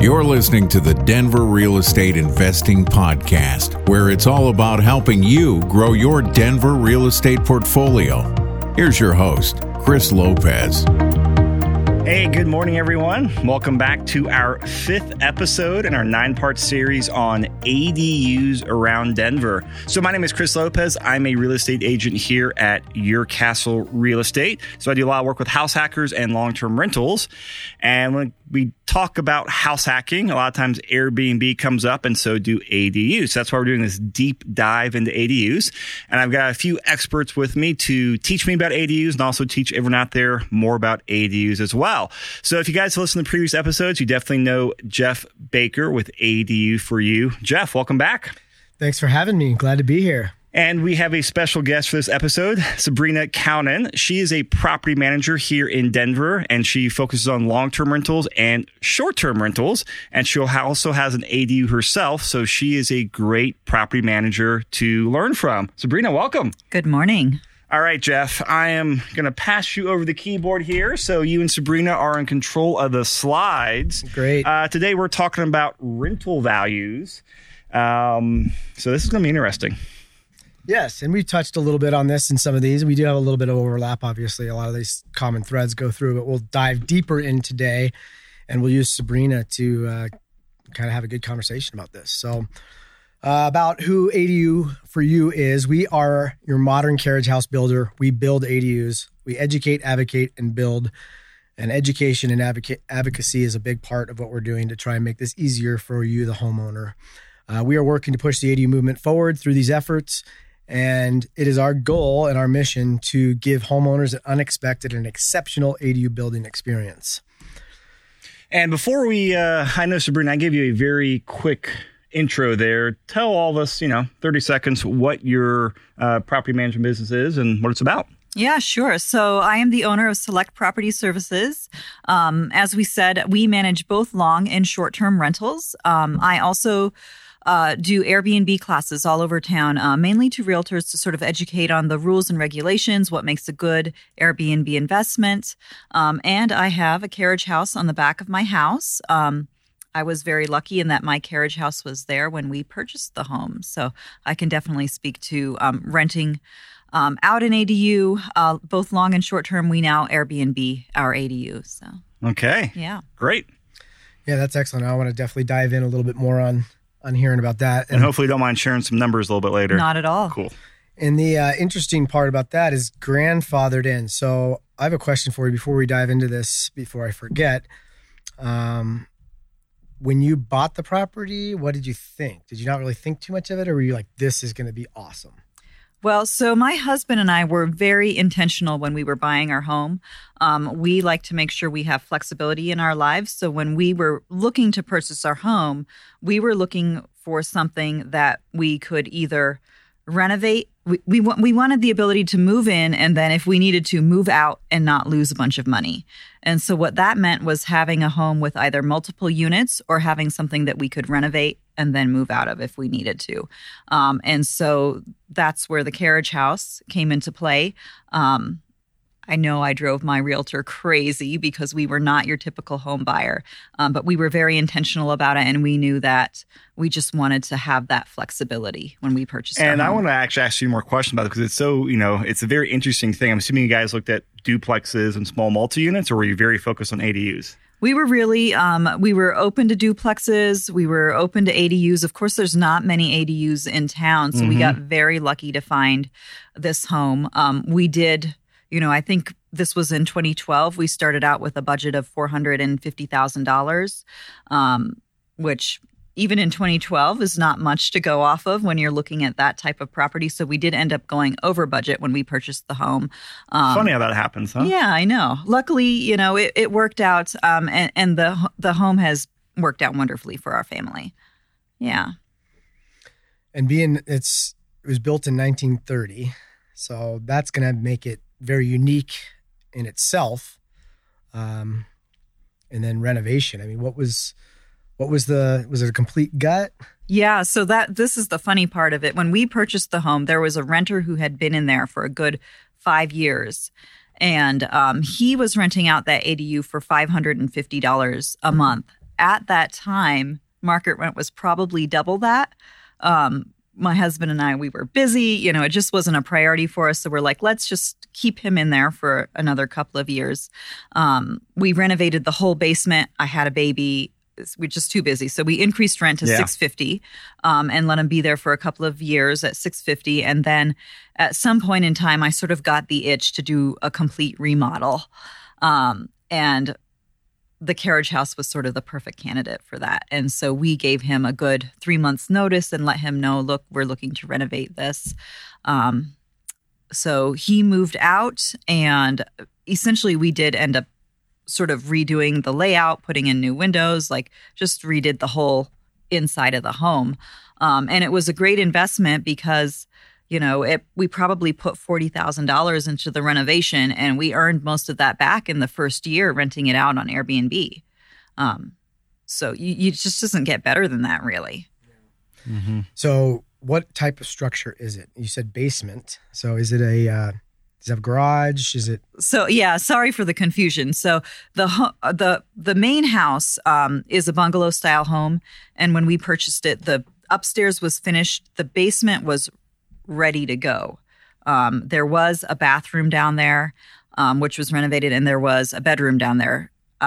You're listening to the Denver Real Estate Investing Podcast, where it's all about helping you grow your Denver real estate portfolio. Here's your host, Chris Lopez. Hey, good morning, everyone. Welcome back to our 5th episode in our 9-part series on ADUs around Denver. So my name is Chris Lopez. I'm a real estate agent here at Your Castle Real Estate. So I do a lot of work with house hackers and long-term rentals. And when we talk about house hacking, a lot of times Airbnb comes up, and so do ADUs. So that's why we're doing this deep dive into ADUs. And I've got a few experts with me to teach me about ADUs and also teach everyone out there more about ADUs as well. So if you guys listen to previous episodes, you definitely know Jeff Baker with ADU for You. Jeff, welcome back. Thanks for having me. Glad to be here. And we have a special guest for this episode, Sabrina Cownan. She is a property manager here in Denver, and she focuses on long-term rentals and short-term rentals. And she also has an ADU herself, so she is a great property manager to learn from. Sabrina, welcome. Good morning. All right, Jeff, I am going to pass you over the keyboard here, so you and Sabrina are in control of the slides. Great. Today, we're talking about rental values. So this is going to be interesting. Yes, and we've touched a little bit on this in some of these. We do have a little bit of overlap, obviously. A lot of these common threads go through, but we'll dive deeper in today, and we'll use Sabrina to kind of have a good conversation about this. So about who ADU for You is, we are your modern carriage house builder. We build ADUs. We educate, advocate, and build. And education and advocacy is a big part of what we're doing to try and make this easier for you, the homeowner. We are working to push the ADU movement forward through these efforts. And it is our goal and our mission to give homeowners an unexpected and exceptional ADU building experience. And before we, I know, Sabrina, I gave you a very quick intro there. Tell all of us, 30 seconds, what your property management business is and what it's about. Yeah, sure. So I am the owner of Select Property Services. As we said, we manage both long and short-term rentals. I also do Airbnb classes all over town, mainly to realtors to sort of educate on the rules and regulations, what makes a good Airbnb investment. And I have a carriage house on the back of my house. I was very lucky in that my carriage house was there when we purchased the home. So I can definitely speak to renting out an ADU, both long and short term. We now Airbnb our ADU. So okay, yeah, great. Yeah, that's excellent. I want to definitely dive in a little bit more on hearing about that. And hopefully you don't mind sharing some numbers a little bit later. Not at all. Cool. And the interesting part about that is grandfathered in. So I have a question for you before we dive into this, before I forget. When you bought the property, what did you think? Did you not really think too much of it, or were you like, this is going to be awesome? Well, so my husband and I were very intentional when we were buying our home. We like to make sure we have flexibility in our lives. So when we were looking to purchase our home, we were looking for something that we could either renovate. We wanted the ability to move in, and then if we needed to, move out and not lose a bunch of money. And so what that meant was having a home with either multiple units or having something that we could renovate and then move out of if we needed to. And so that's where the carriage house came into play. I know I drove my realtor crazy because we were not your typical home buyer, but we were very intentional about it, and we knew that we just wanted to have that flexibility when we purchased our home. And I want to actually ask you more questions about it because it's so, it's a very interesting thing. I'm assuming you guys looked at duplexes and small multi-units, or were you very focused on ADUs? We were really, we were open to duplexes. We were open to ADUs. Of course, there's not many ADUs in town, so we got very lucky to find this home. We did, I think this was in 2012. We started out with a budget of $450,000, which even in 2012 is not much to go off of when you're looking at that type of property. So we did end up going over budget when we purchased the home. Funny how that happens, huh? Yeah, I know. Luckily, it worked out, and the home has worked out wonderfully for our family. Yeah. And it was built in 1930, so that's going to make it very unique in itself. And then renovation. I mean, was it a complete gut? Yeah, so this is the funny part of it. When we purchased the home, there was a renter who had been in there for a good 5 years. And he was renting out that ADU for $550 a month at that time, market rent was probably double that. My husband and I, we were busy. It just wasn't a priority for us. So we're like, let's just keep him in there for another couple of years. We renovated the whole basement. I had a baby. We're just too busy. So we increased rent to $650 and let him be there for a couple of years at $650. And then at some point in time, I sort of got the itch to do a complete remodel. And the carriage house was sort of the perfect candidate for that. And so we gave him a good 3 months notice and let him know, look, we're looking to renovate this. So he moved out, and essentially we did end up sort of redoing the layout, putting in new windows, like just redid the whole inside of the home. And it was a great investment because we probably put $40,000 into the renovation, and we earned most of that back in the first year renting it out on Airbnb. So you just doesn't get better than that, really. Mm-hmm. So what type of structure is it? You said basement. So is it does it have a garage? Is it? So yeah, sorry for the confusion. So the main house is a bungalow style home, and when we purchased it, the upstairs was finished. The basement was ready to go. There was a bathroom down there, which was renovated, and there was a bedroom down there.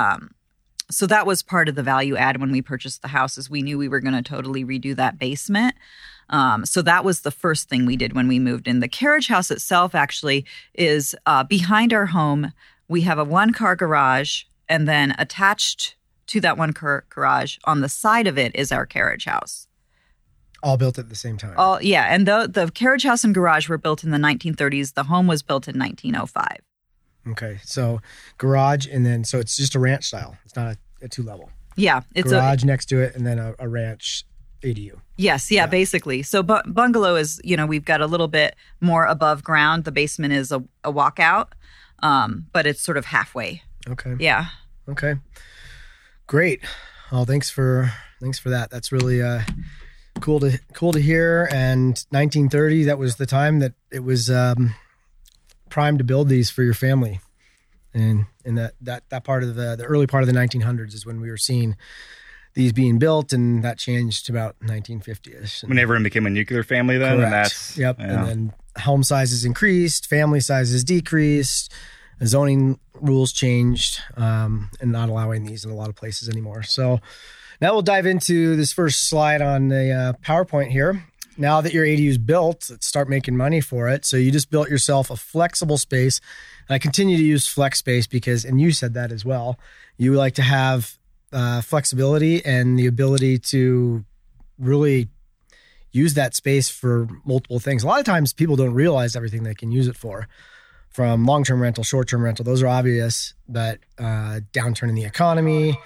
So that was part of the value add when we purchased the house, is we knew we were going to totally redo that basement. So that was the first thing we did when we moved in. The carriage house itself actually is behind our home. We have a 1-car garage, and then attached to that 1-car garage on the side of it is our carriage house. All built at the same time. Yeah. And the carriage house and garage were built in the 1930s. The home was built in 1905. Okay. So garage, and then, so it's just a ranch style. It's not a 2-level. Yeah. It's garage next to it, and then a ranch ADU. Yes. Yeah. Basically. So bungalow is, we've got a little bit more above ground. The basement is a walkout, but it's sort of halfway. Okay. Yeah. Okay. Great. Well, thanks for that. That's really, cool to hear. And 1930, that was the time that it was primed to build these for your family. And that part of the early part of the 1900s is when we were seeing these being built, and that changed to about 1950ish. When everyone became a nuclear family then? Correct. And that's, yep. Yeah. And then home sizes increased, family sizes decreased, zoning rules changed, and not allowing these in a lot of places anymore. So now we'll dive into this first slide on the PowerPoint here. Now that your ADU is built, let's start making money for it. So you just built yourself a flexible space. And I continue to use flex space because, and you said that as well, you like to have flexibility and the ability to really use that space for multiple things. A lot of times people don't realize everything they can use it for. From long-term rental, short-term rental, those are obvious, but downturn in the economy,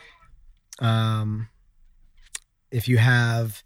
if you have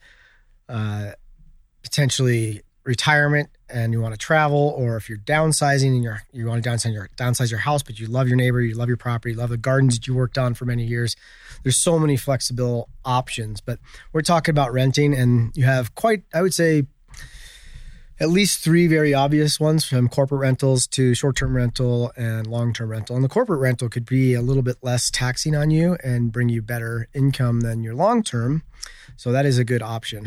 potentially retirement and you want to travel, or if you're downsizing and you want to downsize your house, but you love your neighbor, you love your property, you love the gardens that you worked on for many years. There's so many flexible options, but we're talking about renting, and you have quite, I would say, at least 3 very obvious ones, from corporate rentals to short-term rental and long-term rental. And the corporate rental could be a little bit less taxing on you and bring you better income than your long-term. So that is a good option.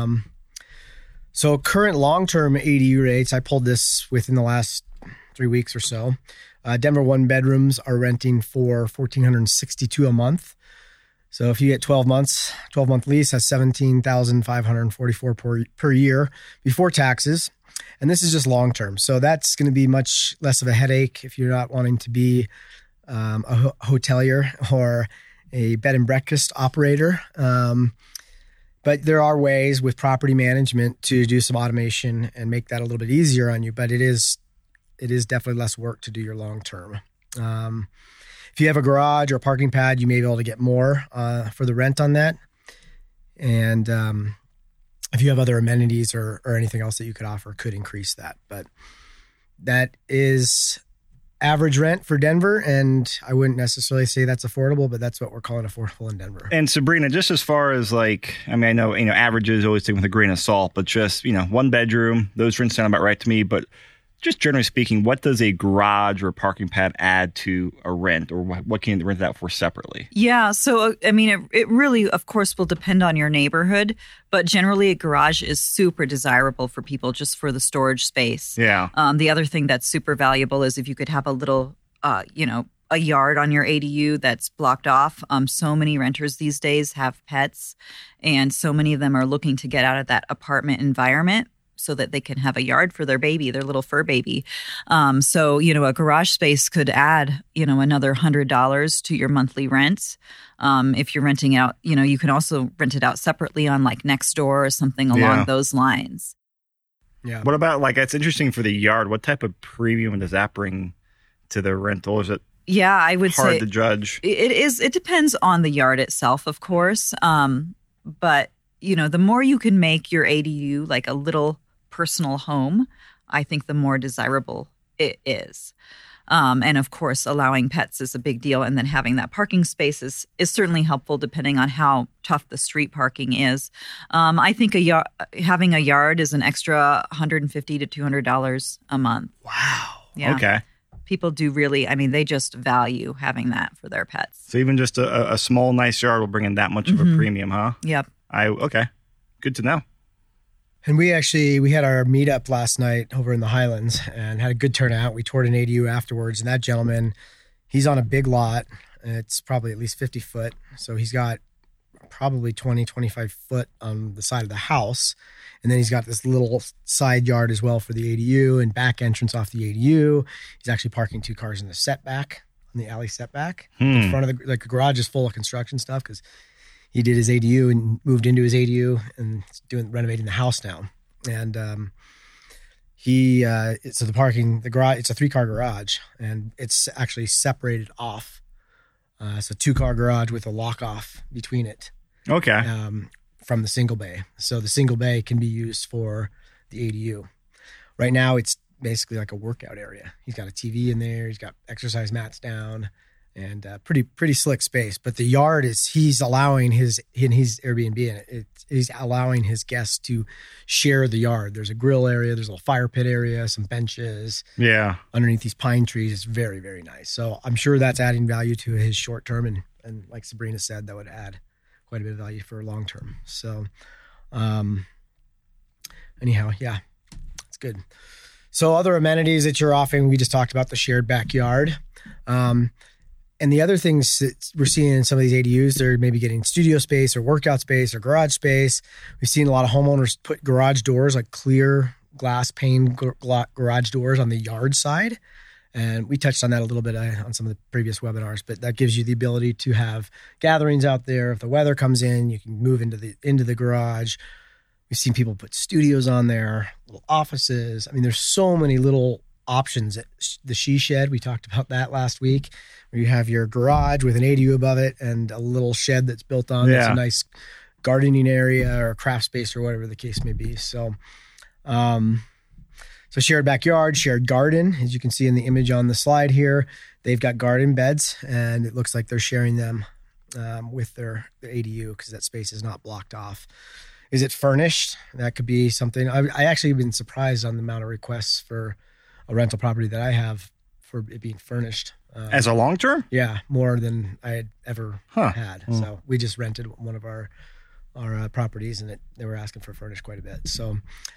So current long-term ADU rates, I pulled this within the last 3 weeks or so. Denver 1-bedrooms are renting for $1,462 a month. So if you get 12-month lease, that's $17,544 per year before taxes. And this is just long-term. So that's going to be much less of a headache if you're not wanting to be a hotelier or a bed and breakfast operator. But there are ways with property management to do some automation and make that a little bit easier on you. But it is definitely less work to do your long-term. If you have a garage or a parking pad, you may be able to get more for the rent on that. And if you have other amenities or anything else that you could offer, could increase that. But that is average rent for Denver, and I wouldn't necessarily say that's affordable, but that's what we're calling affordable in Denver. And Sabrina, just as far as like, I mean, I know, averages always taken with a grain of salt, but just, 1 bedroom, those rents sound about right to me, but just generally speaking, what does a garage or a parking pad add to a rent, or what can you rent that for separately? Yeah. So, I mean, it really, of course, will depend on your neighborhood, but generally a garage is super desirable for people just for the storage space. Yeah. The other thing that's super valuable is if you could have a little, a yard on your ADU that's blocked off. So many renters these days have pets, and so many of them are looking to get out of that apartment environment so that they can have a yard for their baby, their little fur baby. So, a garage space could add, another $100 to your monthly rent. If you're renting out, you can also rent it out separately on like Nextdoor or something along those lines. Yeah. What about, like, it's interesting for the yard. What type of premium does that bring to the rental? Is it I would say hard to judge? It is. It depends on the yard itself, of course. But, the more you can make your ADU like a little personal home, I think the more desirable it is. And of course, allowing pets is a big deal. And then having that parking space is certainly helpful depending on how tough the street parking is. I think having a yard is an extra $150 to $200 a month. Wow. Yeah. Okay. People do really, they just value having that for their pets. So even just a small, nice yard will bring in that much of a premium, huh? Yep. Okay. Good to know. And we had our meetup last night over in the Highlands and had a good turnout. We toured an ADU afterwards, and that gentleman, he's on a big lot. And it's probably at least 50 foot. So he's got probably 20, 25 foot on the side of the house. And then he's got this little side yard as well for the ADU and back entrance off the ADU. He's actually parking 2 cars in the setback, in the alley setback. In front of the garage is full of construction stuff because he did his ADU and moved into his ADU and renovating the house now. And the garage, it's a 3-car garage, and it's actually separated off. It's a 2-car garage with a lock off between it. Okay. From the single bay. So the single bay can be used for the ADU. Right now, it's basically like a workout area. He's got a TV in there. He's got exercise mats down, and pretty slick space. But the yard he's allowing in his Airbnb, he's allowing his guests to share the yard. There's a grill area. There's a little fire pit area, some benches. Yeah. Underneath these pine trees. It's very, very nice. So I'm sure that's adding value to his short term. And like Sabrina said, that would add quite a bit of value for long term. So anyhow, yeah, it's good. So other amenities that you're offering, we just talked about the shared backyard. And the other things that we're seeing in some of these ADUs, they're maybe getting studio space or workout space or garage space. We've seen a lot of homeowners put garage doors, like clear glass pane garage doors on the yard side. And we touched on that a little bit on some of the previous webinars, but that gives you the ability to have gatherings out there. If the weather comes in, you can move into the garage. We've seen people put studios on there, little offices. There's so many little options. The She Shed, we talked about that last week, where you have your garage with an ADU above it and a little shed that's built on. It's a nice gardening area or craft space or whatever the case may be. So, so shared backyard, shared garden, as you can see in the image on the slide here. They've got garden beds, and it looks like they're sharing them with their ADU because that space is not blocked off. Is it furnished? That could be something. I actually have been surprised on the amount of requests for a rental property that I have for it being furnished. As a long term? Yeah, more than I had ever had. So we just rented one of our properties, and they were asking for furnished quite a bit. So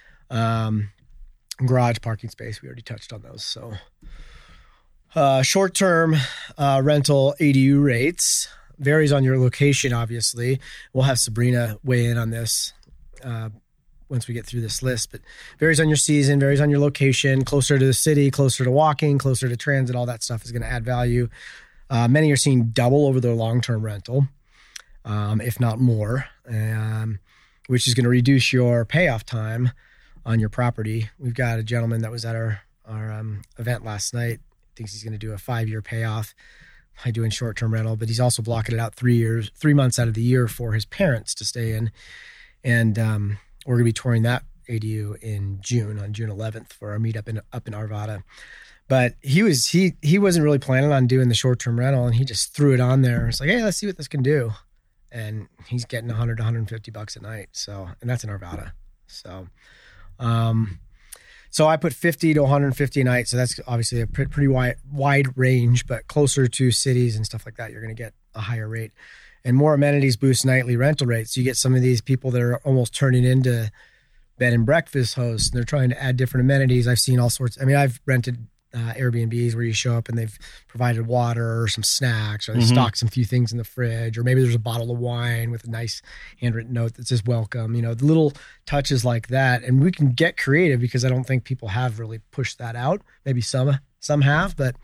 garage, parking space, we already touched on those. So short-term rental ADU rates varies on your location, obviously. We'll have Sabrina weigh in on this once we get through this list, but varies on your season, varies on your location, closer to the city, closer to walking, closer to transit, all that stuff is going to add value. Many are seeing double over their long-term rental, if not more, which is going to reduce your payoff time on your property. We've got a gentleman that was at our event last night, thinks he's going to do a 5-year payoff by doing short-term rental, but he's also blocking it out 3 months out of the year for his parents to stay in. And we're going to be touring that ADU in June, on June 11th for our meetup up in Arvada. But he wasn't really planning on doing the short-term rental, and he just threw it on there. It's like, hey, let's see what this can do. And he's getting $100 to $150 a night. So, and that's in Arvada. So So I put 50 to 150 a night. So that's obviously a pretty wide range, but closer to cities and stuff like that, you're going to get a higher rate. And more amenities boost nightly rental rates. So you get some of these people that are almost turning into bed and breakfast hosts, and they're trying to add different amenities. I've seen all sorts. I mean, I've rented Airbnbs where you show up and they've provided water or some snacks, or they stock some few things in the fridge, or maybe there's a bottle of wine with a nice handwritten note that says welcome, the little touches like that. And we can get creative because I don't think people have really pushed that out. Maybe some have, but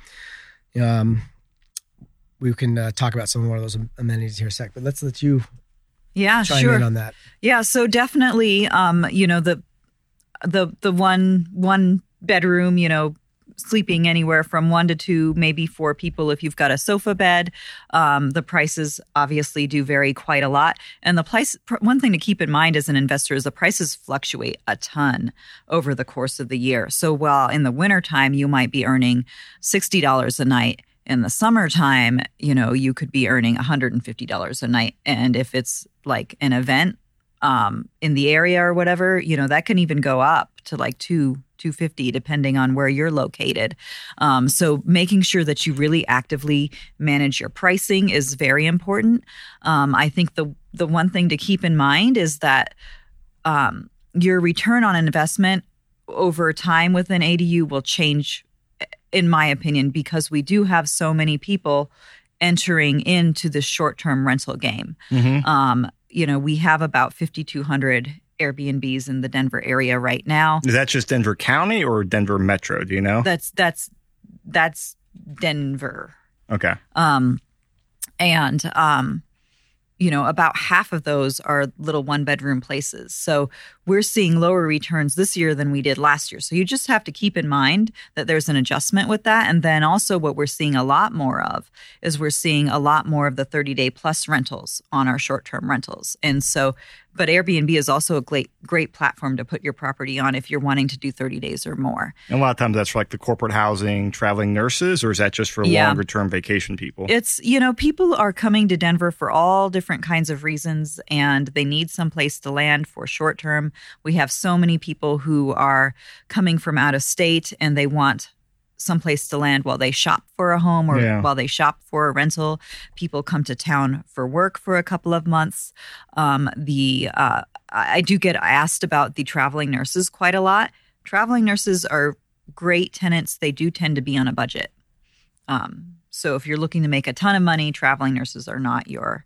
we can talk about some of those amenities here in a sec, but let's let you chime in on that. Yeah. So definitely, the one bedroom, sleeping anywhere from 1 to 2, maybe 4 people if you've got a sofa bed. The prices obviously do vary quite a lot. And one thing to keep in mind as an investor is the prices fluctuate a ton over the course of the year. So while in the wintertime, you might be earning $60 a night, in the summertime, you could be earning $150 a night. And if it's like an event in the area or whatever, that can even go up to like $250 depending on where you're located. So making sure that you really actively manage your pricing is very important. I think the one thing to keep in mind is that your return on investment over time with an ADU will change, in my opinion, because we do have so many people entering into the short-term rental game. We have about 5,200 Airbnbs in the Denver area right now. Is that just Denver County or Denver Metro? Do you know? That's Denver. Okay. About half of those are little 1-bedroom places. So we're seeing lower returns this year than we did last year. So you just have to keep in mind that there's an adjustment with that. And then also what we're seeing a lot more of is we're seeing a lot more of the 30-day plus rentals on our short-term rentals. And so, but Airbnb is also a great platform to put your property on if you're wanting to do 30 days or more. And a lot of times that's for like the corporate housing, traveling nurses, or is that just for longer term vacation people? It's, people are coming to Denver for all different kinds of reasons, and they need some place to land for short term. We have so many people who are coming from out of state and they want someplace to land while they shop for a home or while they shop for a rental. People come to town for work for a couple of months. I do get asked about the traveling nurses quite a lot. Traveling nurses are great tenants. They do tend to be on a budget. So if you're looking to make a ton of money, traveling nurses are not your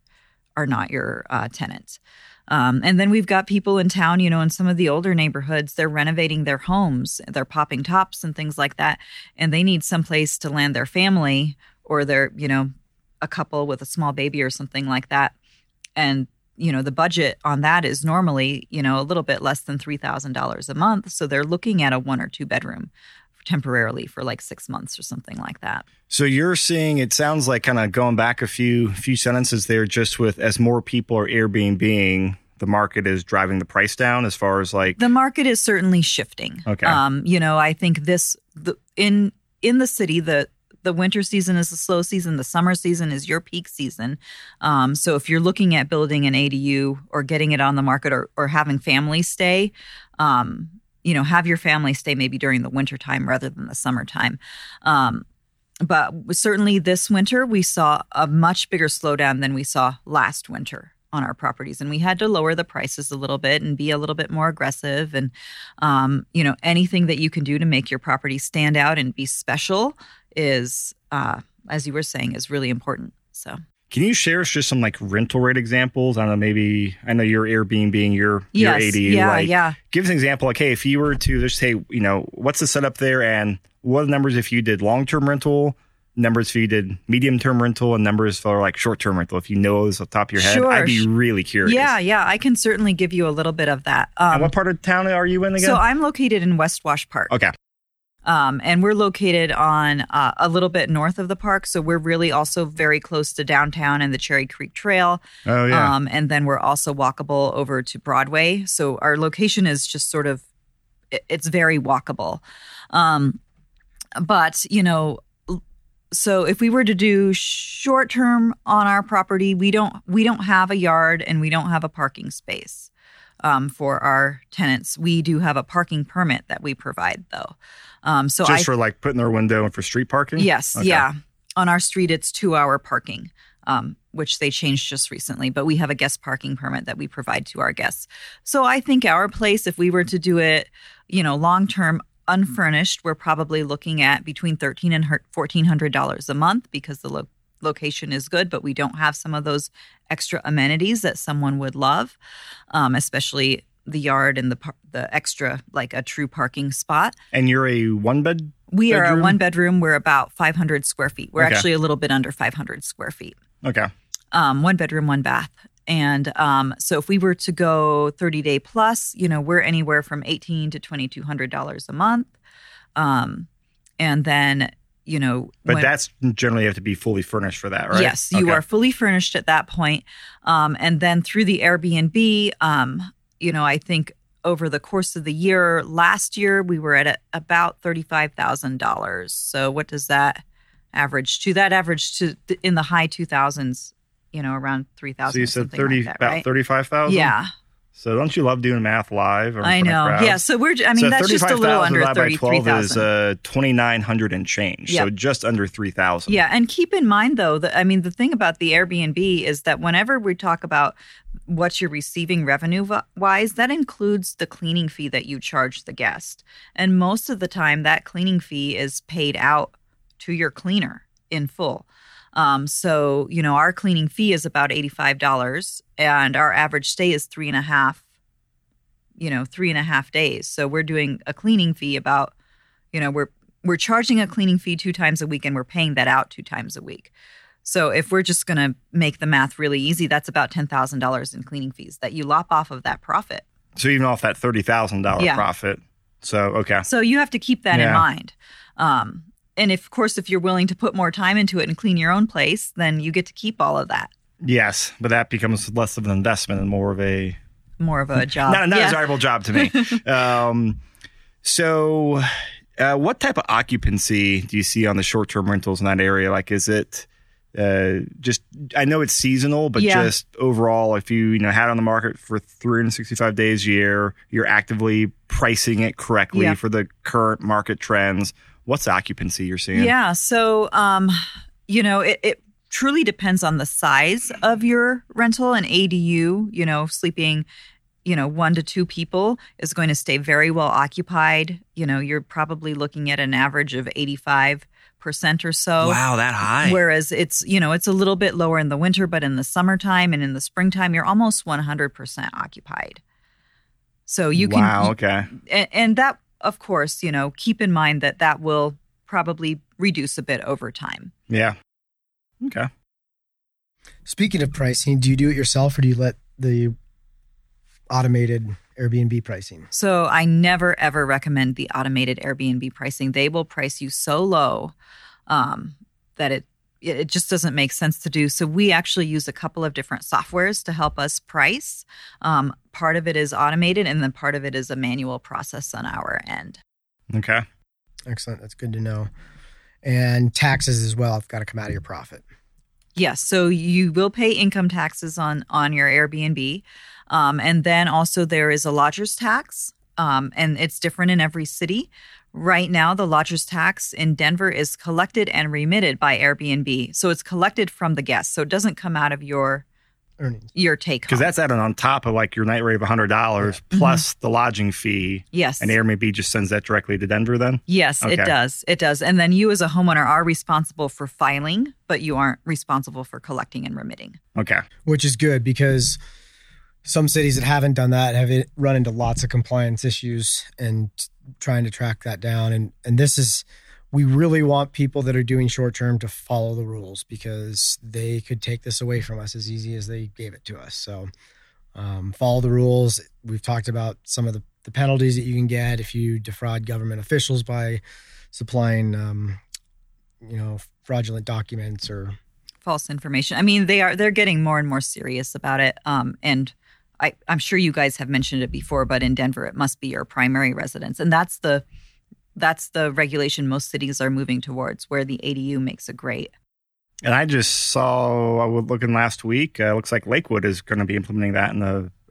tenant. And then we've got people in town, in some of the older neighborhoods, they're renovating their homes, they're popping tops and things like that. And they need someplace to land their family, or they're, a couple with a small baby or something like that. And, the budget on that is normally, a little bit less than $3,000 a month. So they're looking at a 1 or 2 bedroom temporarily for like 6 months or something like that. So you're seeing, it sounds like, kind of going back a few sentences there, just with as more people are Airbnb-ing, the market is driving the price down as far as like... The market is certainly shifting. Okay. I think in the city, the winter season is the slow season. The summer season is your peak season. So if you're looking at building an ADU or getting it on the market or having families stay, have your family stay maybe during the wintertime rather than the summertime. But certainly this winter, we saw a much bigger slowdown than we saw last winter on our properties. And we had to lower the prices a little bit and be a little bit more aggressive. And, anything that you can do to make your property stand out and be special is, as you were saying, is really important. So. Can you share us just some like rental rate examples? I know you're Airbnb, your ADU. Yeah. Give us an example. Like, hey, if you were to just say, what's the setup there, and what are the numbers if you did long-term rental, numbers if you did medium-term rental, and numbers for like short-term rental? If you know those off the top of your head, I'd be really curious. Yeah. I can certainly give you a little bit of that. And what part of town are you in again? So I'm located in West Wash Park. Okay. And we're located on a little bit north of the park. So we're really also very close to downtown and the Cherry Creek Trail. Oh, yeah. And then we're also walkable over to Broadway. So our location is just sort of, it's very walkable. But, so if we were to do short term on our property, we don't have a yard and we don't have a parking space. for our tenants. We do have a parking permit that we provide, though. For like putting their window and for street parking? Yes, okay. Yeah. On our street, it's 2-hour parking, which they changed just recently. But we have a guest parking permit that we provide to our guests. So I think our place, if we were to do it, long-term unfurnished, we're probably looking at between $1,300 and $1,400 a month because the location is good, but we don't have some of those extra amenities that someone would love, especially the yard and the extra, like a true parking spot. And you're a one-bed? We are a one-bedroom. We're about 500 square feet. We're Okay. actually a little bit under 500 square feet. Okay. 1 bedroom, 1 bath. And so if we were to go 30-day plus, we're anywhere from $1,800 to $2,200 a month. And then, But that's generally you have to be fully furnished for that, right? Yes, you are fully furnished at that point. And then through the Airbnb, I think over the course of the year, last year we were at about $35,000. So what does that average to? That averaged to in the high 2000s, around 3,000. So you said about about 35,000? Yeah. So don't you love doing math live? I know. Yeah. So that's just a little under 33,000. Is 2,900 and change. Yep. So just under 3,000. Yeah. And keep in mind, though, the thing about the Airbnb is that whenever we talk about what you're receiving revenue-wise, that includes the cleaning fee that you charge the guest. And most of the time, that cleaning fee is paid out to your cleaner in full. So, our cleaning fee is about $85 and our average stay is 3.5 days. So we're doing a cleaning fee about, we're charging a cleaning fee 2 times a week and we're paying that out 2 times a week. So if we're just going to make the math really easy, that's about $10,000 in cleaning fees that you lop off of that profit. So even off that $30,000 profit. So, okay. So you have to keep that in mind. And of course, if you're willing to put more time into it and clean your own place, then you get to keep all of that. Yes, but that becomes less of an investment and more of a job. Not a desirable job to me. So what type of occupancy do you see on the short-term rentals in that area? Like, is it just, I know it's seasonal, but just overall, if you had it on the market for 365 days a year, you're actively pricing it correctly for the current market trends. What's the occupancy you're seeing? Yeah. So, it truly depends on the size of your rental. An ADU, sleeping, 1 to 2 people is going to stay very well occupied. You're probably looking at an average of 85% or so. Wow, that high. Whereas it's a little bit lower in the winter, but in the summertime and in the springtime, you're almost 100% occupied. So you can. Wow, okay. And that, of course, keep in mind that will probably reduce a bit over time. Yeah. Okay. Speaking of pricing, do you do it yourself or do you let the automated Airbnb pricing? So I never, ever recommend the automated Airbnb pricing. They will price you so low that it just doesn't make sense to do. So we actually use a couple of different softwares to help us price. Part of it is automated and then part of it is a manual process on our end. Okay. Excellent. That's good to know. And taxes as well have got to come out of your profit. Yes. So you will pay income taxes on your Airbnb. And then also there is a lodger's tax, and it's different in every city. Right now, the lodger's tax in Denver is collected and remitted by Airbnb. So it's collected from the guests. So it doesn't come out of your earnings, your take home. Because that's added on top of like your night rate of $100 plus the lodging fee. Yes. And Airbnb just sends that directly to Denver then? Yes, okay. It does. It does. And then you as a homeowner are responsible for filing, but you aren't responsible for collecting and remitting. Okay. Which is good because some cities that haven't done that have run into lots of compliance issues and trying to track that down. And this is, we really want people that are doing short term to follow the rules because they could take this away from us as easy as they gave it to us. So follow the rules. We've talked about some of the penalties that you can get if you defraud government officials by supplying, fraudulent documents or false information. I mean, they're getting more and more serious about it. And I'm sure you guys have mentioned it before, but in Denver, it must be your primary residence. And that's the regulation most cities are moving towards, where the ADU makes a great. And I just saw, I was looking last week, looks like Lakewood is going to be implementing that in the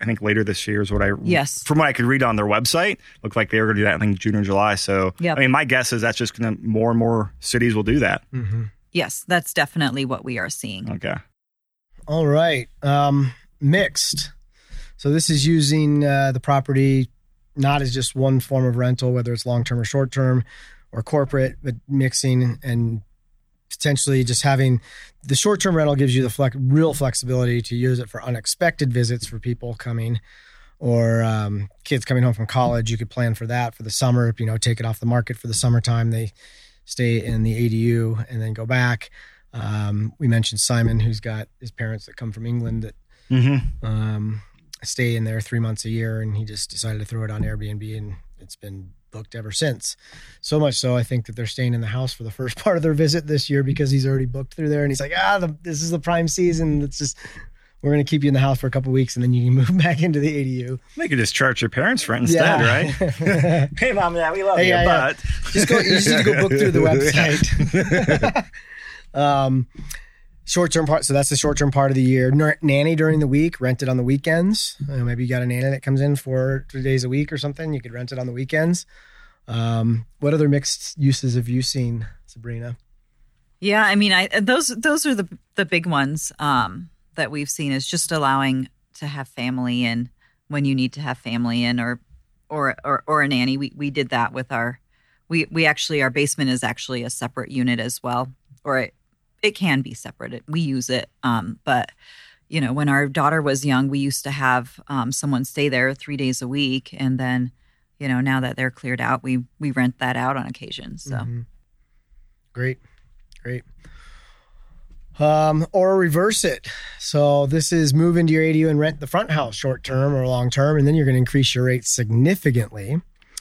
I think later this year is what Yes. From what I could read on their website, looked like they were going to do that, I think June or July. So, Yep. I mean, my guess is that's just going to, more and more cities will do that. Mm-hmm. Yes, that's definitely what we are seeing. Okay. All right. Mixed. So this is using the property not as just one form of rental, whether it's long-term or short-term or corporate, but mixing and potentially just having the short-term rental gives you the real flexibility to use it for unexpected visits for people coming or kids coming home from college. You could plan for that for the summer, take it off the market for the summertime. They stay in the ADU and then go back. We mentioned Simon, who's got his parents that come from England that stay in there 3 months a year, and he just decided to throw it on Airbnb, and it's been booked ever since. So much so, I think that they're staying in the house for the first part of their visit this year because he's already booked through there, and he's like, this is the prime season. We're going to keep you in the house for a couple of weeks, and then you can move back into the ADU. They could just charge your parents rent instead, right? Hey, Mom, Dad, we love you, but... You just need to go book through the website. Short-term part. So that's the short-term part of the year. Nanny during the week, rent it on the weekends. Maybe you got a nanny that comes in 3 days a week or something. You could rent it on the weekends. What other mixed uses have you seen, Sabrina? Yeah, I mean, those are the big ones that we've seen, is just allowing to have family in when you need to have family in, or a nanny. We did that with our basement is actually a separate unit as well, or it can be separate. We use it. But, when our daughter was young, we used to have someone stay there 3 days a week. And then, now that they're cleared out, we rent that out on occasion. So Great. Or reverse it. So this is move into your ADU and rent the front house short term or long term, and then you're going to increase your rate significantly.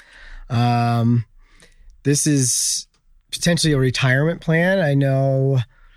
This is potentially a retirement plan. I know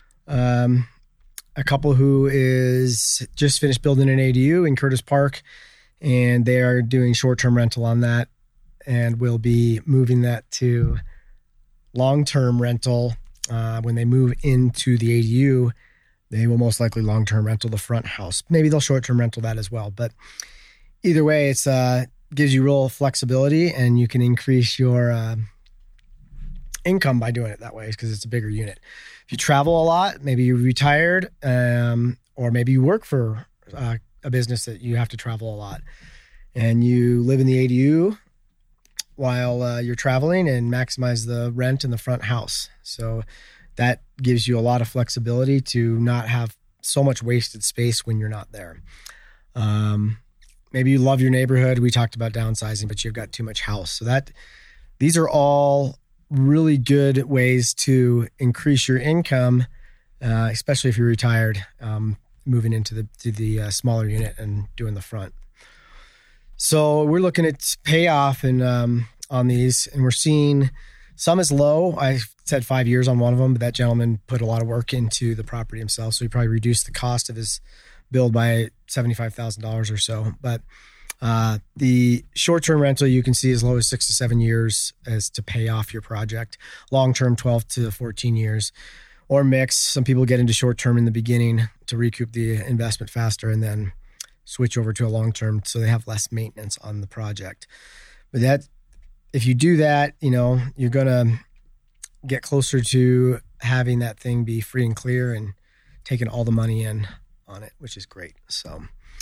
a couple who is just finished building an ADU in Curtis Park, and they are doing short-term rental on that, and will be moving that to long-term rental. When they move into the ADU, they will most likely long-term rental the front house. Maybe they'll short-term rental that as well. But either way, it's gives you real flexibility, and you can increase your income by doing it that way because it's a bigger unit. If you travel a lot, maybe you're retired, or maybe you work for a business that you have to travel a lot, and you live in the ADU while you're traveling and maximize the rent in the front house. So that gives you a lot of flexibility to not have so much wasted space when you're not there. Maybe you love your neighborhood. We talked about downsizing, but you've got too much house. So these are all really good ways to increase your income, especially if you're retired, moving into the smaller unit and doing the front. So we're looking at payoff and on these, and we're seeing some as low. I said 5 years on one of them, but that gentleman put a lot of work into the property himself, so he probably reduced the cost of his build by $75,000 or so. But the short-term rental you can see as low as 6 to 7 years as to pay off your project. Long-term 12 to 14 years, or mix. Some people get into short-term in the beginning to recoup the investment faster, and then switch over to a long-term so they have less maintenance on the project. But if you do that, you're going to get closer to having that thing be free and clear and taking all the money in on it, which is great. So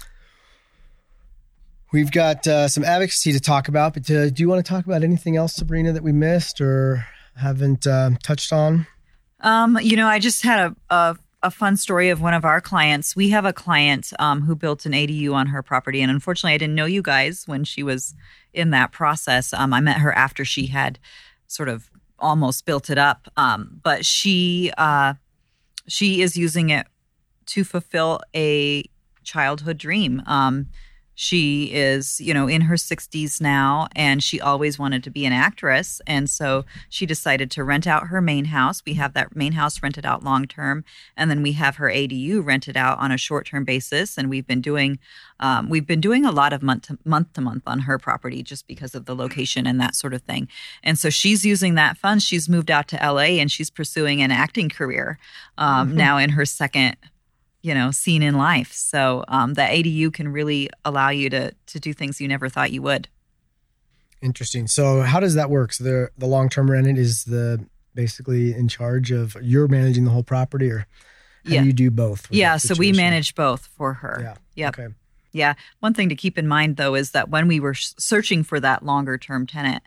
we've got some advocacy to talk about, but do you want to talk about anything else, Sabrina, that we missed or haven't touched on? I just had a fun story of one of our clients. We have a client who built an ADU on her property, and unfortunately I didn't know you guys when she was in that process. I met her after she had sort of almost built it up, but she is using it to fulfill a childhood dream. She is, in her 60s now, and she always wanted to be an actress. And so she decided to rent out her main house. We have that main house rented out long-term, and then we have her ADU rented out on a short-term basis. And we've been doing a lot of month to month on her property just because of the location and that sort of thing. And so she's using that fund. She's moved out to LA, and she's pursuing an acting career now in her second seen in life. So the ADU can really allow you to do things you never thought you would. Interesting. So how does that work? So the long-term rented is basically in charge of, you're managing the whole property, or how do you do both? Yeah. So we manage both for her. Yeah. Yep. Okay. Yeah. One thing to keep in mind, though, is that when we were searching for that longer-term tenant,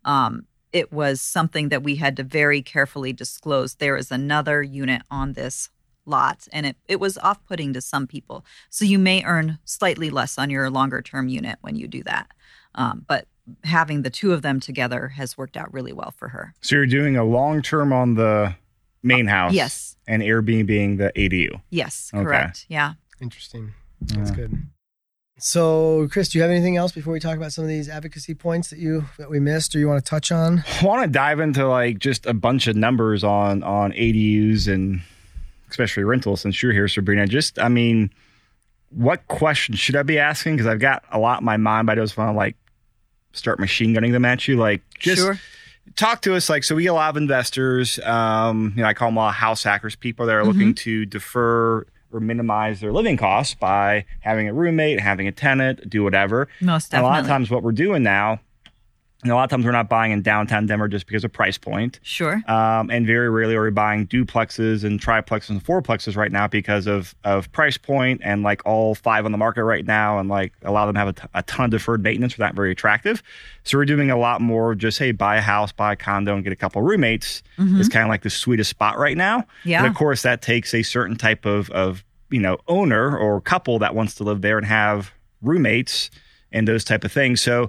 it was something that we had to very carefully disclose. There is another unit on this lot, and it was off-putting to some people. So you may earn slightly less on your longer-term unit when you do that. But having the two of them together has worked out really well for her. So you're doing a long-term on the main house. Yes. And Airbnb being the ADU. Yes, Okay. correct. Yeah. Interesting. That's good. So, Chris, do you have anything else before we talk about some of these advocacy points that we missed, or you want to touch on? I want to dive into like just a bunch of numbers on ADUs and especially rentals, since you're here, Sabrina. Just, I mean, what questions should I be asking? Because I've got a lot in my mind, but I just want to like start machine gunning them at you. Like, just Sure. talk to us. Like, so we get a lot of investors. I call them a lot of house hackers, people that are looking to defer or minimize their living costs by having a roommate, having a tenant, do whatever. Most And a lot of definitely. times what we're doing now, and a lot of times we're not buying in downtown Denver just because of price point. Sure. And very rarely are we buying duplexes and triplexes and fourplexes right now because of price point, and like all 5 on the market right now, and like a lot of them have a ton of deferred maintenance, not very attractive. So we're doing a lot more of just, hey, buy a house, buy a condo, and get a couple of roommates. It's kind of like the sweetest spot right now. Yeah. But of course, that takes a certain type of owner or couple that wants to live there and have roommates and those type of things. So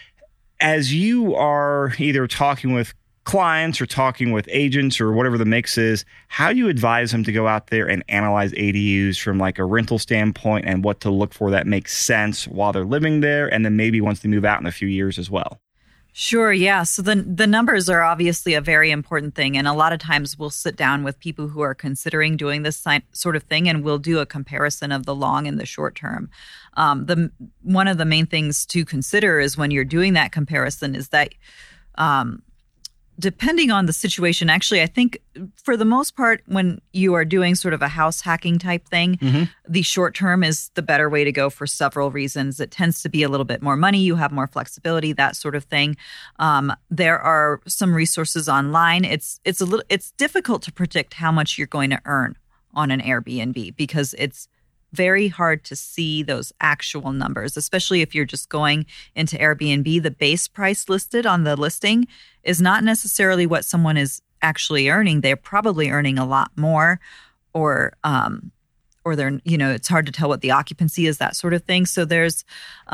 as you are either talking with clients or talking with agents or whatever the mix is, how do you advise them to go out there and analyze ADUs from like a rental standpoint, and what to look for that makes sense while they're living there, and then maybe once they move out in a few years as well? Sure, yeah. So the numbers are obviously a very important thing. And a lot of times we'll sit down with people who are considering doing this sort of thing, and we'll do a comparison of the long and the short term. One of the main things to consider is when you're doing that comparison is that depending on the situation, actually, I think for the most part, when you are doing sort of a house hacking type thing, the short term is the better way to go for several reasons. It tends to be a little bit more money. You have more flexibility, that sort of thing. There are some resources online. It's difficult to predict how much you're going to earn on an Airbnb because it's very hard to see those actual numbers, especially if you're just going into Airbnb. The base price listed on the listing is not necessarily what someone is actually earning. They're probably earning a lot more, or they're, it's hard to tell what the occupancy is, that sort of thing. So there's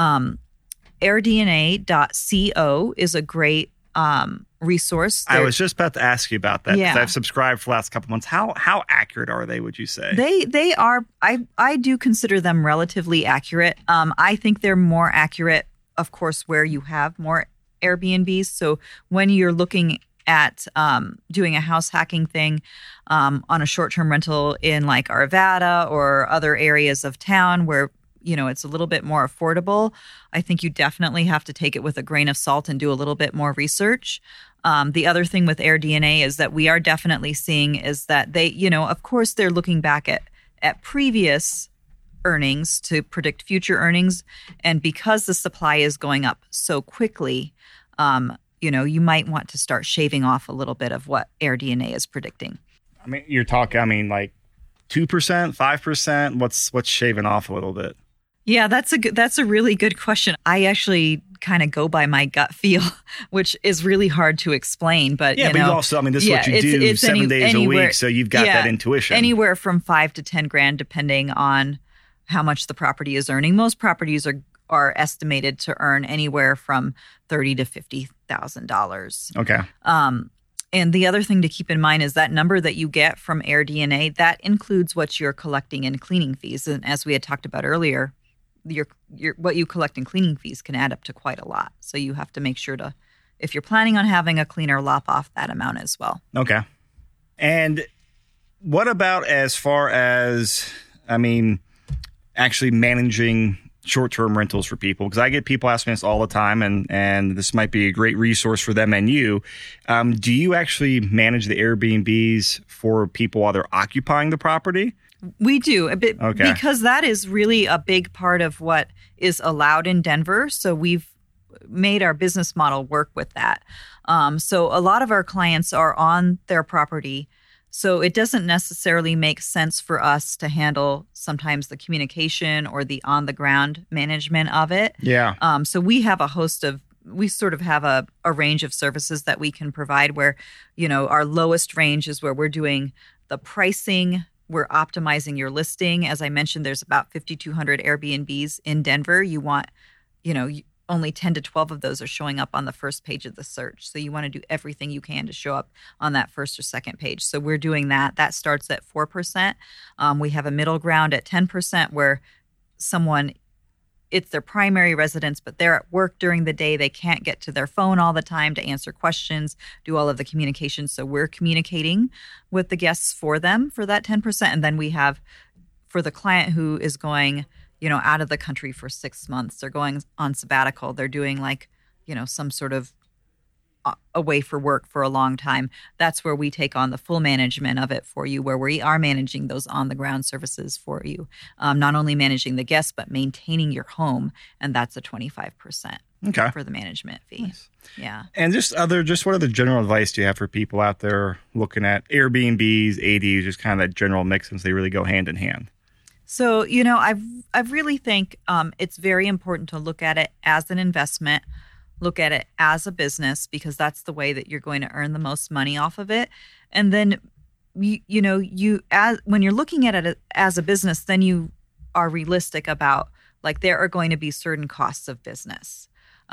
airdna.co is a great resource. I was just about to ask you about that, because Yeah. I've subscribed for the last couple months. How accurate are they, would you say? They are. I do consider them relatively accurate. I think they're more accurate, of course, where you have more Airbnbs. So when you're looking at doing a house hacking thing on a short-term rental in like Arvada or other areas of town where it's a little bit more affordable, I think you definitely have to take it with a grain of salt and do a little bit more research. The other thing with AirDNA is that we are definitely seeing is that they, of course, they're looking back at previous earnings to predict future earnings. And because the supply is going up so quickly, you might want to start shaving off a little bit of what AirDNA is predicting. I mean, you're talking, like 2%, 5%? What's shaving off a little bit? Yeah, that's a really good question. I actually kind of go by my gut feel, which is really hard to explain. But but you also, this is what you do 7 days a week, so you've got that intuition. Anywhere from $5,000 to $10,000, depending on how much the property is earning. Most properties are estimated to earn anywhere from $30,000 to $50,000. Okay. And the other thing to keep in mind is that number that you get from AirDNA, that includes what you're collecting in cleaning fees. And as we had talked about earlier, your what you collect in cleaning fees can add up to quite a lot. So you have to make sure to, if you're planning on having a cleaner, lop off that amount as well. Okay. And what about as far as, actually managing short-term rentals for people? Because I get people asking this all the time, and this might be a great resource for them and you. Do you actually manage the Airbnbs for people while they're occupying the property? We do a bit Okay. because that is really a big part of what is allowed in Denver. So we've made our business model work with that. So a lot of our clients are on their property. So it doesn't necessarily make sense for us to handle sometimes the communication or the on the ground management of it. Yeah. So we have we sort of have a range of services that we can provide where, our lowest range is where we're doing the pricing. We're optimizing your listing. As I mentioned, there's about 5,200 Airbnbs in Denver. You want, only 10 to 12 of those are showing up on the first page of the search. So you want to do everything you can to show up on that first or second page. So we're doing that. That starts at 4%. We have a middle ground at 10% where it's their primary residence, but they're at work during the day. They can't get to their phone all the time to answer questions, do all of the communication. So we're communicating with the guests for them for that 10%. And then we have for the client who is going, out of the country for 6 months, they're going on sabbatical. They're doing some sort of away for work for a long time. That's where we take on the full management of it for you, where we are managing those on the ground services for you. Not only managing the guests, but maintaining your home. And that's a 25% for the management fee. Nice. Yeah. And just what other general advice do you have for people out there looking at Airbnbs, ADUs, just kind of that general mix since they really go hand in hand? So, I really think it's very important to look at it as an investment, look at it as a business, because that's the way that you're going to earn the most money off of it. And then, when you're looking at it as a business, then you are realistic about there are going to be certain costs of business.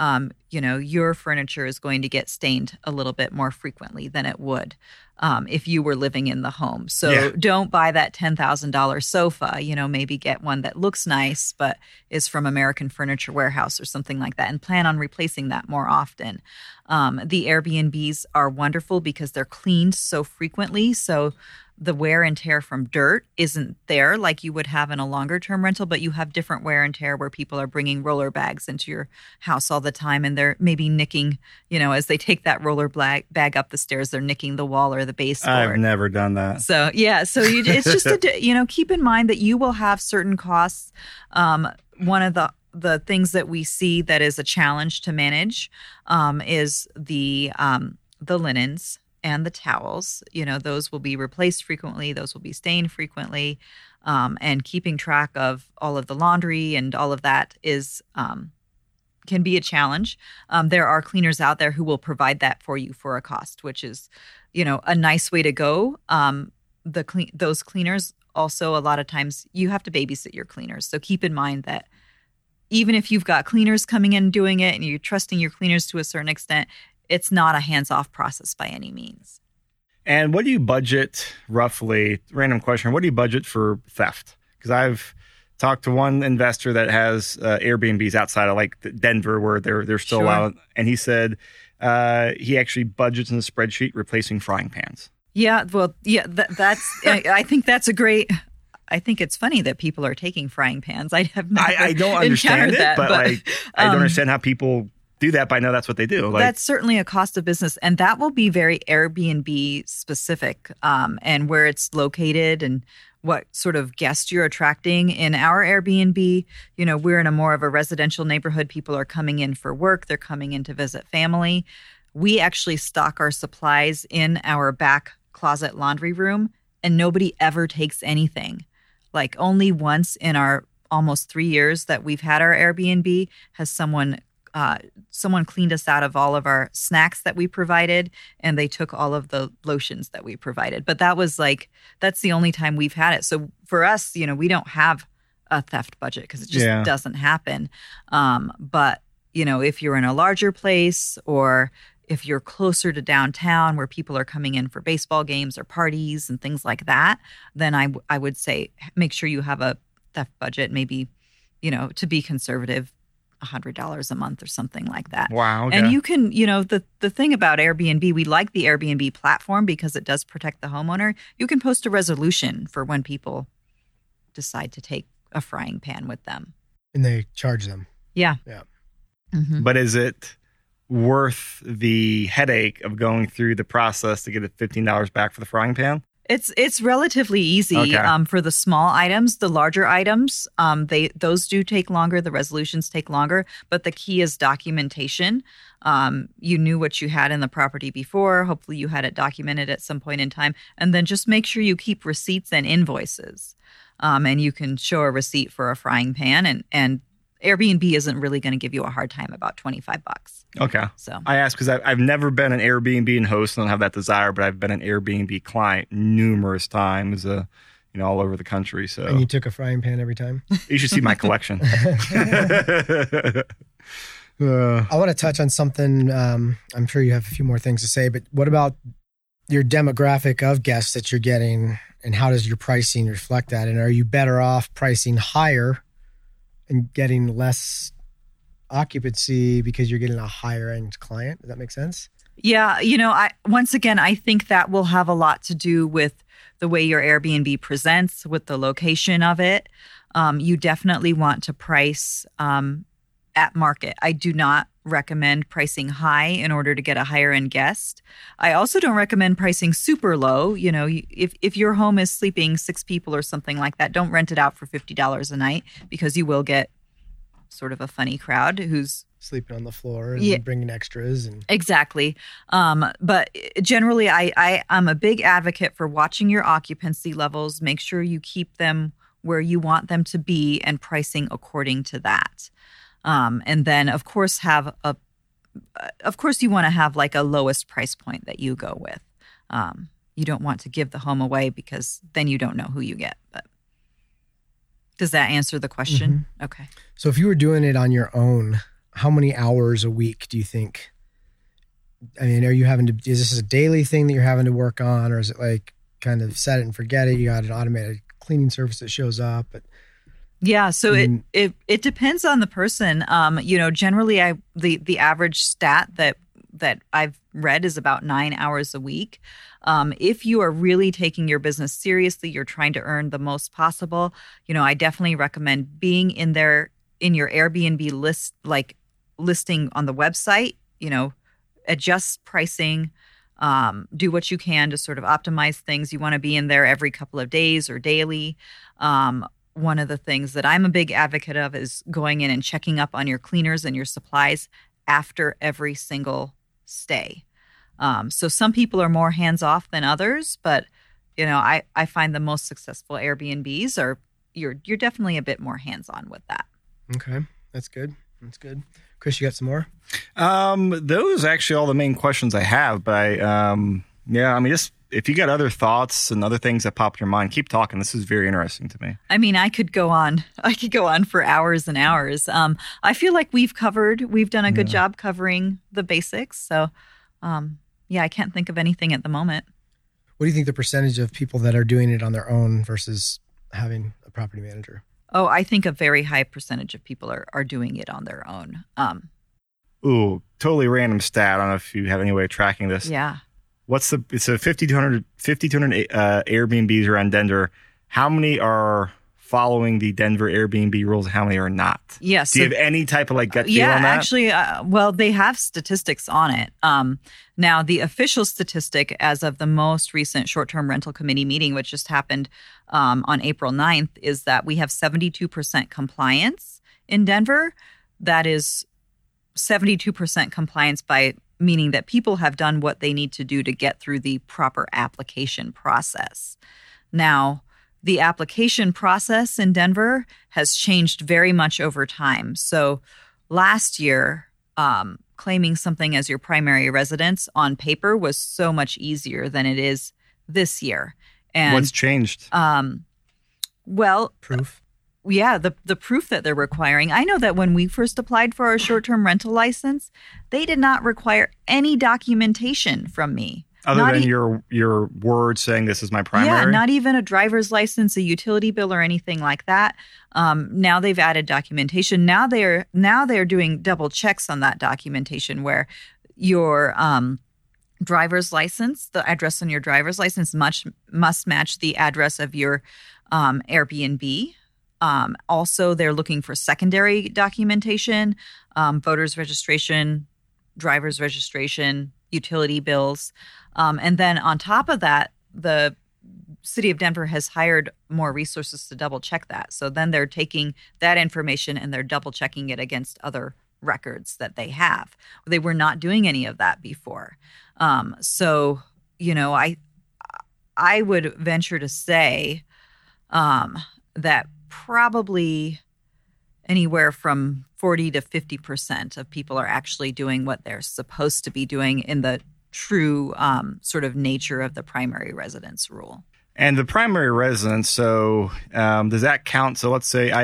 Your furniture is going to get stained a little bit more frequently than it would if you were living in the home. So don't buy that $10,000 sofa, maybe get one that looks nice, but is from American Furniture Warehouse or something like that, and plan on replacing that more often. The Airbnbs are wonderful because they're cleaned so frequently. So the wear and tear from dirt isn't there like you would have in a longer term rental, but you have different wear and tear where people are bringing roller bags into your house all the time, and they're maybe nicking, as they take that roller bag up the stairs, they're nicking the wall or the baseboard. I've never done that. So it's just keep in mind that you will have certain costs. One of the things that we see that is a challenge to manage is the linens and the towels. Those will be replaced frequently. Those will be stained frequently. And keeping track of all of the laundry and all of that can be a challenge. There are cleaners out there who will provide that for you for a cost, which is, a nice way to go. Those cleaners also, a lot of times you have to babysit your cleaners. So keep in mind that even if you've got cleaners coming in and doing it and you're trusting your cleaners to a certain extent, it's not a hands-off process by any means. And what do you budget roughly? Random question. What do you budget for theft? Because I've talked to one investor that has Airbnbs outside of Denver where they're still allowed. And he said he actually budgets in the spreadsheet replacing frying pans. Yeah. Well, yeah, that's, I think that's a great, I think it's funny that people are taking frying pans. I have never I don't understand it, but I don't understand how people do that, but I know that's what they do. That's certainly a cost of business, and that will be very Airbnb specific, and where it's located and what sort of guest you're attracting. In our Airbnb, we're in a more of a residential neighborhood. People are coming in for work. They're coming in to visit family. We actually stock our supplies in our back closet laundry room, and nobody ever takes anything. Only once in our almost 3 years that we've had our Airbnb has someone cleaned us out of all of our snacks that we provided, and they took all of the lotions that we provided. But that was that's the only time we've had it. So for us, we don't have a theft budget because it just doesn't happen. But, if you're in a larger place or if you're closer to downtown where people are coming in for baseball games or parties and things like that, then I would say make sure you have a theft budget, maybe, to be conservative, $100 a month or something like that. Wow. Okay. And you can, the thing about Airbnb, we like the Airbnb platform because it does protect the homeowner. You can post a resolution for when people decide to take a frying pan with them. And they charge them. Yeah. Yeah. Mm-hmm. But is it worth the headache of going through the process to get the $15 back for the frying pan? It's relatively easy for the small items. The larger items, those do take longer. The resolutions take longer, but the key is documentation. You knew what you had in the property before. Hopefully you had it documented at some point in time. And then just make sure you keep receipts and invoices. And you can show a receipt for a frying pan, and Airbnb isn't really going to give you a hard time about $25. Okay. So I asked because I've never been an Airbnb host and don't have that desire, but I've been an Airbnb client numerous times, all over the country. So And you took a frying pan every time? You should see my collection. I want to touch on something. I'm sure you have a few more things to say, but what about your demographic of guests that you're getting, and how does your pricing reflect that? And are you better off pricing higher and getting less occupancy because you're getting a higher end client? Does that make sense? Yeah. I think that will have a lot to do with the way your Airbnb presents, with the location of it. You definitely want to price at market. I do not recommend pricing high in order to get a higher end guest. I also don't recommend pricing super low. If your home is sleeping 6 people or something like that, don't rent it out for $50 a night, because you will get sort of a funny crowd who's sleeping on the floor and bringing extras. Exactly. But generally, I'm a big advocate for watching your occupancy levels. Make sure you keep them where you want them to be and pricing according to that. And then, of course, you want to have like a lowest price point that you go with. You don't want to give the home away, because then you don't know who you get. But does that answer the question? Mm-hmm. Okay. So if you were doing it on your own, how many hours a week do you think? I mean, is this a daily thing that you're having to work on, or is it like kind of set it and forget it? You got an automated cleaning service that shows up, but yeah, so it depends on the person. Generally, the average stat that I've read is about 9 hours a week. If you are really taking your business seriously, you're trying to earn the most possible. I definitely recommend being in your Airbnb list, like listing on the website. Adjust pricing. Do what you can to sort of optimize things. You want to be in there every couple of days or daily. One of the things that I'm a big advocate of is going in and checking up on your cleaners and your supplies after every single stay. So some people are more hands-off than others, but I find the most successful Airbnbs are you're definitely a bit more hands-on with that. Okay, that's good. Chris, you got some more? Those are actually all the main questions I have, but just if you got other thoughts and other things that pop in your mind, keep talking. This is very interesting to me. I mean, I could go on for hours and hours. I feel like we've done a good job covering the basics. So, I can't think of anything at the moment. What do you think the percentage of people that are doing it on their own versus having a property manager? Oh, I think a very high percentage of people are doing it on their own. Ooh, totally random stat. I don't know if you have any way of tracking this. Yeah. It's a 5,200 Airbnbs around Denver. How many are following the Denver Airbnb rules? How many are not? Yes. Do you have any type of gut feel on that? Actually, they have statistics on it. Now, the official statistic as of the most recent short-term rental committee meeting, which just happened on April 9th, is that we have 72% compliance in Denver. That is 72% compliance by meaning that people have done what they need to do to get through the proper application process. Now, the application process in Denver has changed very much over time. So last year, claiming something as your primary residence on paper was so much easier than it is this year. And what's changed? Proof. Yeah, the proof that they're requiring. I know that when we first applied for our short-term rental license, they did not require any documentation from me. Other than your word saying this is my primary? Yeah, not even a driver's license, a utility bill, or anything like that. Now they've added documentation. Now they're doing double checks on that documentation, where your driver's license, the address on your driver's license must match the address of your Airbnb. Also, they're looking for secondary documentation, voter's registration, driver's registration, utility bills. And then on top of that, the City of Denver has hired more resources to double check that. So then they're taking that information and they're double checking it against other records that they have. They were not doing any of that before. So, I would venture to say that probably anywhere from 40 to 50% of people are actually doing what they're supposed to be doing in the true sort of nature of the primary residence rule. And the primary residence, so does that count? So let's say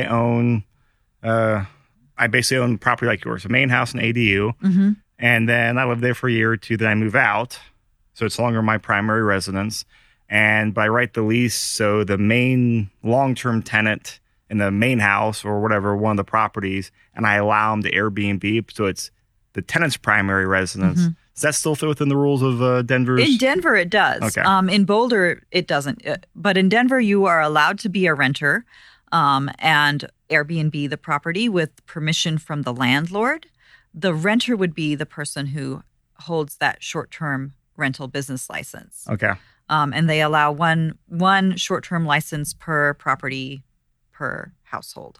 I basically own property like yours, a main house and ADU, and then I live there for a year or two, then I move out. So it's no longer my primary residence. And by write the lease, so the main long-term tenant in the main house or whatever, one of the properties, and I allow them to Airbnb, so it's the tenant's primary residence. Does that still fit within the rules of Denver's? In Denver, it does. Okay. In Boulder, it doesn't. But in Denver, you are allowed to be a renter and Airbnb the property with permission from the landlord. The renter would be the person who holds that short-term rental business license. Okay. And they allow one short-term license per property per household.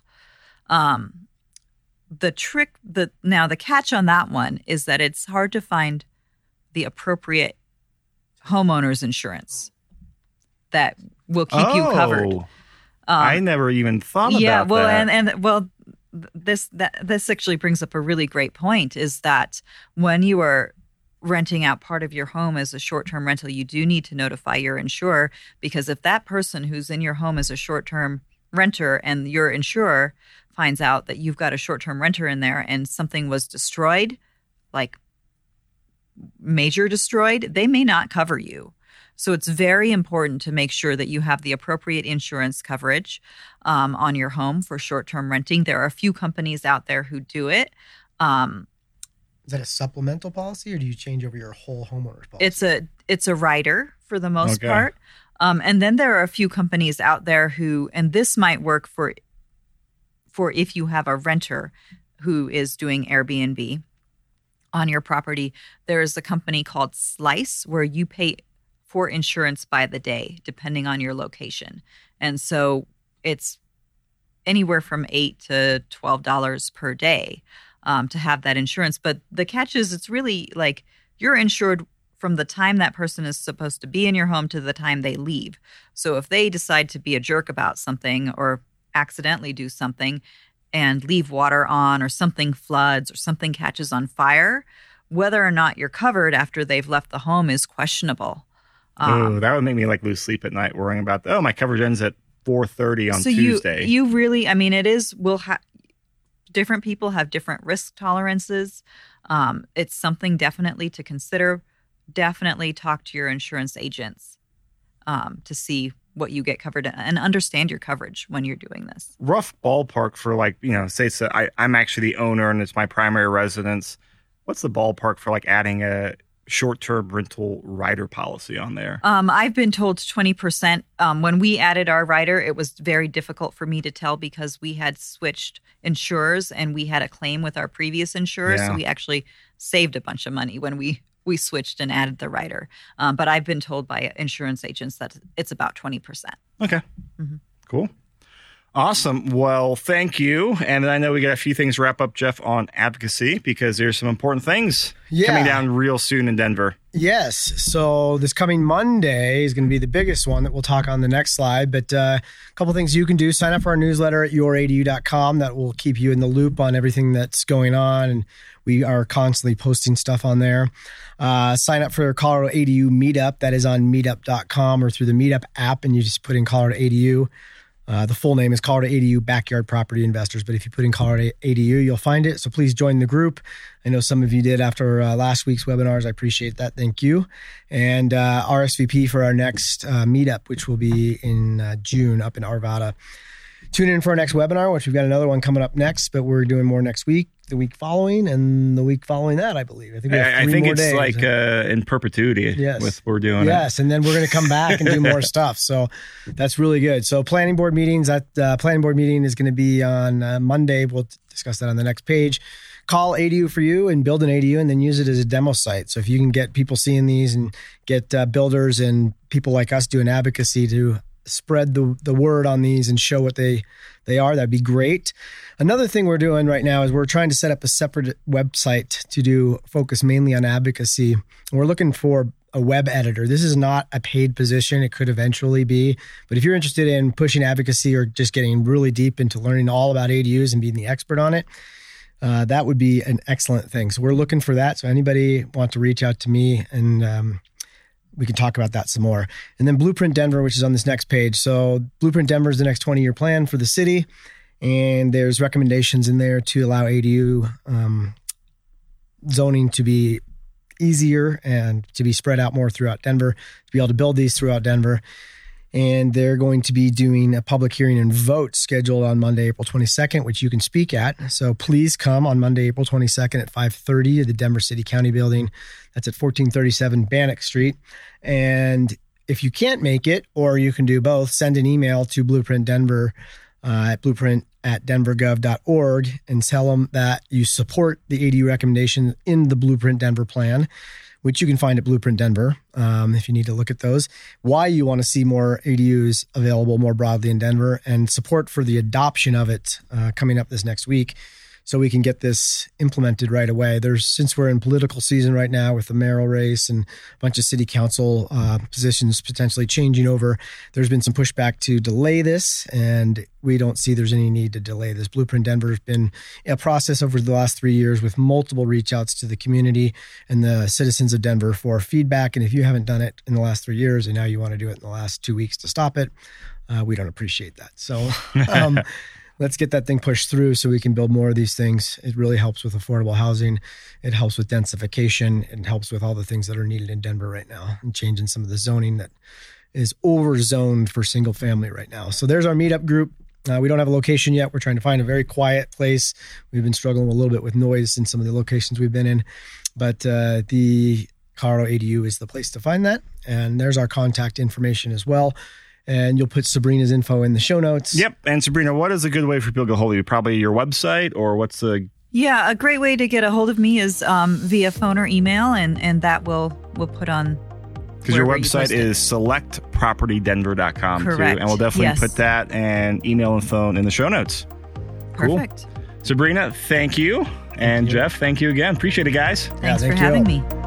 The catch on that one is that it's hard to find the appropriate homeowner's insurance that will keep you covered. I never even thought about that. This actually brings up a really great point, is that when you are renting out part of your home as a short-term rental, you do need to notify your insurer, because if that person who's in your home as a short-term renter and your insurer finds out that you've got a short-term renter in there and something was destroyed, like major destroyed, they may not cover you. So it's very important to make sure that you have the appropriate insurance coverage on your home for short-term renting. There are a few companies out there who do it. Is that a supplemental policy, or do you change over your whole homeowner's policy? It's a rider for the most part. And then there are a few companies out there who, and this might work for if you have a renter who is doing Airbnb on your property. There is a company called Slice where you pay for insurance by the day, depending on your location. And so it's anywhere from $8 to $12 per day to have that insurance. But the catch is, it's really like you're insured from the time that person is supposed to be in your home to the time they leave. So if they decide to be a jerk about something or accidentally do something and leave water on, or something floods, or something catches on fire, whether or not you're covered after they've left the home is questionable. That would make me lose sleep at night worrying about, my coverage ends at 4:30 on Tuesday. You really, it is, different people have different risk tolerances. It's something definitely to consider. Definitely talk to your insurance agents to see what you get covered and understand your coverage when you're doing this. Rough ballpark for say it's I'm actually the owner and it's my primary residence. What's the ballpark for adding a short-term rental rider policy on there? I've been told 20%. When we added our rider, it was very difficult for me to tell because we had switched insurers and we had a claim with our previous insurer. Yeah. So we actually saved a bunch of money when we switched and added the rider. But I've been told by insurance agents that it's about 20%. Okay. Mm-hmm. Cool. Awesome. Well, thank you. And I know we got a few things to wrap up, Jeff, on advocacy, because there's some important things coming down real soon in Denver. Yes. So this coming Monday is going to be the biggest one that we'll talk on the next slide. But a couple things you can do. Sign up for our newsletter at youradu.com. That will keep you in the loop on everything that's going on. And we are constantly posting stuff on there. Sign up for Colorado ADU Meetup. That is on meetup.com or through the Meetup app, and you just put in Colorado ADU. The full name is Colorado ADU Backyard Property Investors, but if you put in Colorado ADU, you'll find it. So please join the group. I know some of you did after last week's webinars. I appreciate that. Thank you. And RSVP for our next meetup, which will be in June up in Arvada. Tune in for our next webinar, which we've got another one coming up next, but we're doing more next week, the week following, and the week following that, I believe. I think we have 3 more days. It's in perpetuity with what we're doing. Yes, and then we're going to come back and do more stuff. So that's really good. So planning board meetings, that planning board meeting is going to be on Monday. We'll discuss that on the next page. call ADU for you and build an ADU and then use it as a demo site. So if you can get people seeing these and get builders and people like us doing advocacy to spread the word on these and show what they are, that'd be great. Another thing we're doing right now is we're trying to set up a separate website to focus mainly on advocacy. We're looking for a web editor. This is not a paid position. It could eventually be, but if you're interested in pushing advocacy or just getting really deep into learning all about ADUs and being the expert on it, that would be an excellent thing. So we're looking for that. So anybody want to reach out to me and we can talk about that some more. And then Blueprint Denver, which is on this next page. So Blueprint Denver is the next 20-year plan for the city. And there's recommendations in there to allow ADU zoning to be easier and to be spread out more throughout Denver, to be able to build these throughout Denver. And they're going to be doing a public hearing and vote scheduled on Monday, April 22nd, which you can speak at. So please come on Monday, April 22nd at 5:30 at the Denver City County Building. That's at 1437 Bannock Street. And if you can't make it, or you can do both, send an email to Blueprint Denver at blueprint@denvergov.org and tell them that you support the ADU recommendation in the Blueprint Denver plan, which you can find at Blueprint Denver if you need to look at those, why you want to see more ADUs available more broadly in Denver, and support for the adoption of it coming up this next week so we can get this implemented right away. Since we're in political season right now with the mayoral race and a bunch of city council positions potentially changing over, there's been some pushback to delay this, and we don't see there's any need to delay this. Blueprint Denver has been a process over the last 3 years with multiple reach outs to the community and the citizens of Denver for feedback. And if you haven't done it in the last 3 years and now you want to do it in the last 2 weeks to stop it, we don't appreciate that. So let's get that thing pushed through so we can build more of these things. It really helps with affordable housing. It helps with densification. It helps with all the things that are needed in Denver right now and changing some of the zoning that is over-zoned for single family right now. So there's our meetup group. We don't have a location yet. We're trying to find a very quiet place. We've been struggling a little bit with noise in some of the locations we've been in, but the Colorado ADU is the place to find that. And there's our contact information as well. And you'll put Sabrina's info in the show notes. Yep. And Sabrina, what is a good way for people to get a hold of you? Probably your website, or what's the... Yeah, a great way to get a hold of me is via phone or email, and that we'll put on... Because your website is selectpropertydenver.com. Correct. Too, and we'll definitely put that and email and phone in the show notes. Perfect. Cool. Sabrina, thank you. And Jeff, thank you again. Appreciate it, guys. Thanks for having me.